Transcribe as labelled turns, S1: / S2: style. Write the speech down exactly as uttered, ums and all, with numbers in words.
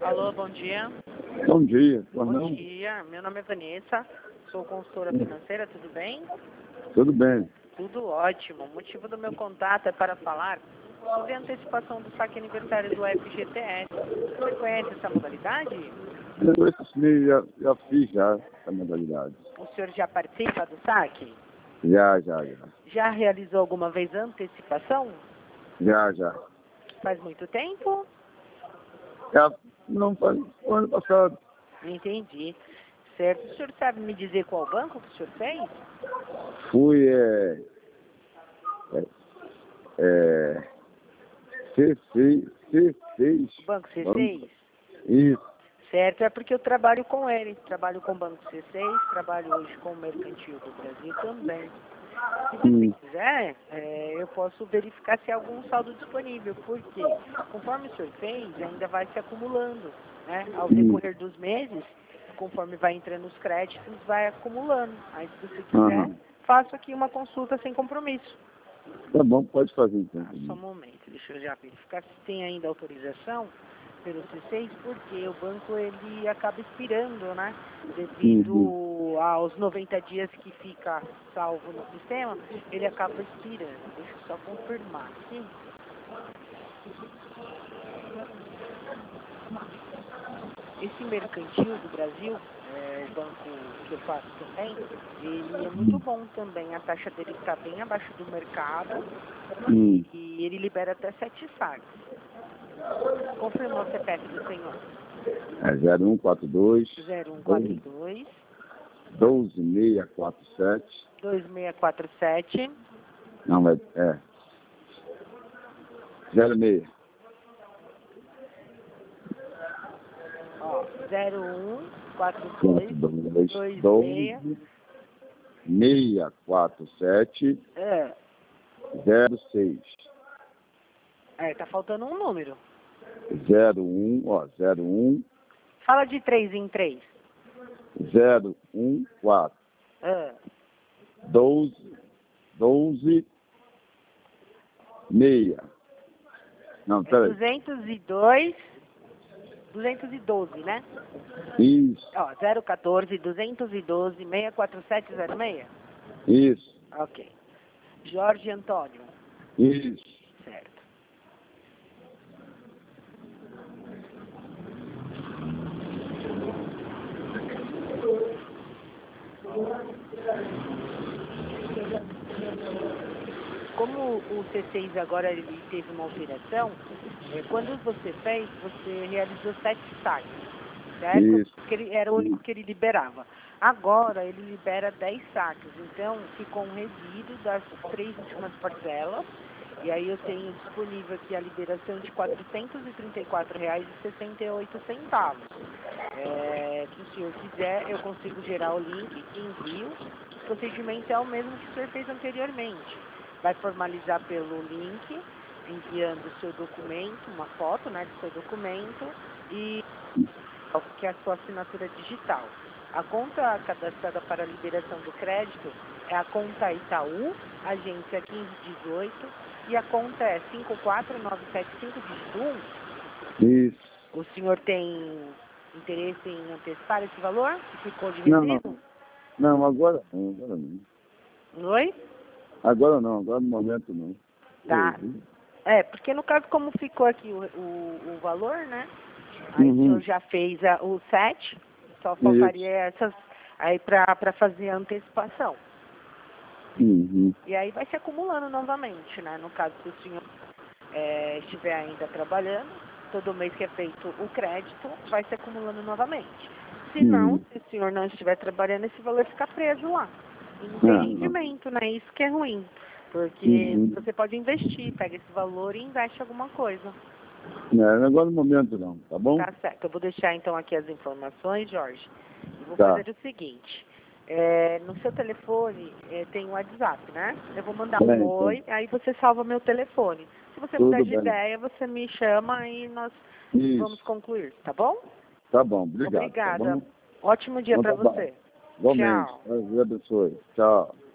S1: Alô, bom dia.
S2: Bom dia.
S1: Bom
S2: não?
S1: dia, meu nome é Vanessa, sou consultora financeira, tudo bem?
S2: Tudo bem.
S1: Tudo ótimo. O motivo do meu contato é para falar sobre a antecipação do saque aniversário do F G T S. Você conhece essa modalidade?
S2: Eu esse mês já, já fiz já essa modalidade.
S1: O senhor já participa do saque?
S2: Já, já, já.
S1: Já realizou alguma vez a antecipação?
S2: Já, já.
S1: Faz muito tempo?
S2: Já não faz o ano passado.
S1: Entendi. Certo. O senhor sabe me dizer qual banco que o senhor fez?
S2: Fui, é... É... é C seis, C seis.
S1: Banco C seis?
S2: Isso.
S1: Certo, é porque eu trabalho com ele. Trabalho com o Banco C seis, trabalho hoje com o Mercantil do Brasil também. Se você
S2: Hum.
S1: quiser, é, eu posso verificar se há algum saldo disponível, porque conforme o senhor fez, ainda vai se acumulando, né? Ao decorrer dos meses, conforme vai entrando os créditos, vai acumulando. Aí, se você quiser,
S2: Aham.
S1: faço aqui uma consulta sem compromisso.
S2: Tá bom, pode fazer então.
S1: Ah, só um momento, deixa eu já verificar se tem ainda autorização pelo C seis, porque o banco ele acaba expirando, né? Devido
S2: Uhum.
S1: aos noventa dias que fica salvo no sistema, ele acaba expirando. Deixa eu só confirmar aqui. Esse Mercantil do Brasil, é, o banco que eu faço também, ele é muito bom também. A taxa dele está bem abaixo do mercado
S2: Hum.
S1: e ele libera até sete saques. Confirmou o C P F do senhor?
S2: É zero um quatro dois,
S1: zero um quatro dois,
S2: doze seiscentos e quarenta e sete.
S1: dois seis quatro sete.
S2: Não, é... é. zero seis.
S1: Ó, zero um quatro dois, dois seis.
S2: doze seiscentos e quarenta e sete.
S1: É,
S2: zero seis.
S1: é, tá faltando um número.
S2: zero um, ó, zero um,
S1: Fala de três em três.
S2: zero um quatro,
S1: É,
S2: doze, doze, seis. Não,
S1: é
S2: peraí.
S1: duzentos e dois, duzentos e doze, né?
S2: Isso,
S1: Ó, zero um quatro, duzentos e doze, seis quatro sete zero seis.
S2: isso,
S1: Ok. Jorge Antônio.
S2: isso.
S1: Certo. Como o C seis agora ele teve uma alteração, é, quando você fez, você realizou sete saques, certo?
S2: Isso.
S1: Porque ele era o único que ele liberava. Agora ele libera dez saques, então ficou um resíduo das três últimas parcelas, e aí eu tenho disponível aqui a liberação de quatrocentos e trinta e quatro reais e sessenta e oito centavos. É, se o senhor quiser, eu consigo gerar o link e envio. O procedimento é o mesmo que o senhor fez anteriormente. Vai formalizar pelo link, enviando o seu documento, uma foto, né, do seu documento e que é a sua assinatura digital. A conta cadastrada para a liberação do crédito é a conta Itaú, agência quinze dezoito, e a conta é cinco quatro nove sete cinco, dígito um.
S2: Isso.
S1: O senhor tem interesse em antecipar esse valor que ficou de
S2: Não,
S1: resíduo?
S2: não, agora não, agora não.
S1: Oi?
S2: Agora não, agora no momento não.
S1: Tá.
S2: Uhum.
S1: É, porque no caso, como ficou aqui o, o, o valor, né? Aí
S2: Uhum.
S1: o senhor já fez a, o sete, só faltaria essas aí para fazer a antecipação.
S2: Uhum.
S1: E aí vai se acumulando novamente, né? No caso, se o senhor é, estiver ainda trabalhando, todo mês que é feito o crédito, vai se acumulando novamente. Se não,
S2: Uhum.
S1: se o senhor não estiver trabalhando, esse valor fica preso lá. E não tem
S2: Ah, não.
S1: rendimento, né? Isso que é ruim. Porque
S2: Uhum.
S1: você pode investir, pega esse valor e investe em alguma coisa.
S2: Não, agora no momento não, tá bom?
S1: Tá certo. Eu vou deixar então aqui as informações, Jorge. E vou
S2: Tá.
S1: fazer o seguinte. É, no seu telefone é, tem o WhatsApp, né? Eu vou mandar
S2: Tem,
S1: um
S2: tem.
S1: oi, aí você salva meu telefone. Se você mudar
S2: Tudo
S1: de
S2: bem.
S1: ideia, você me chama e nós vamos
S2: Isso.
S1: concluir, tá bom?
S2: Tá bom, obrigado. Tá
S1: Obrigada.
S2: bom?
S1: Ótimo dia
S2: Então
S1: para
S2: tá bom.
S1: você.
S2: Igualmente.
S1: Tchau.
S2: Deus abençoe. Tchau.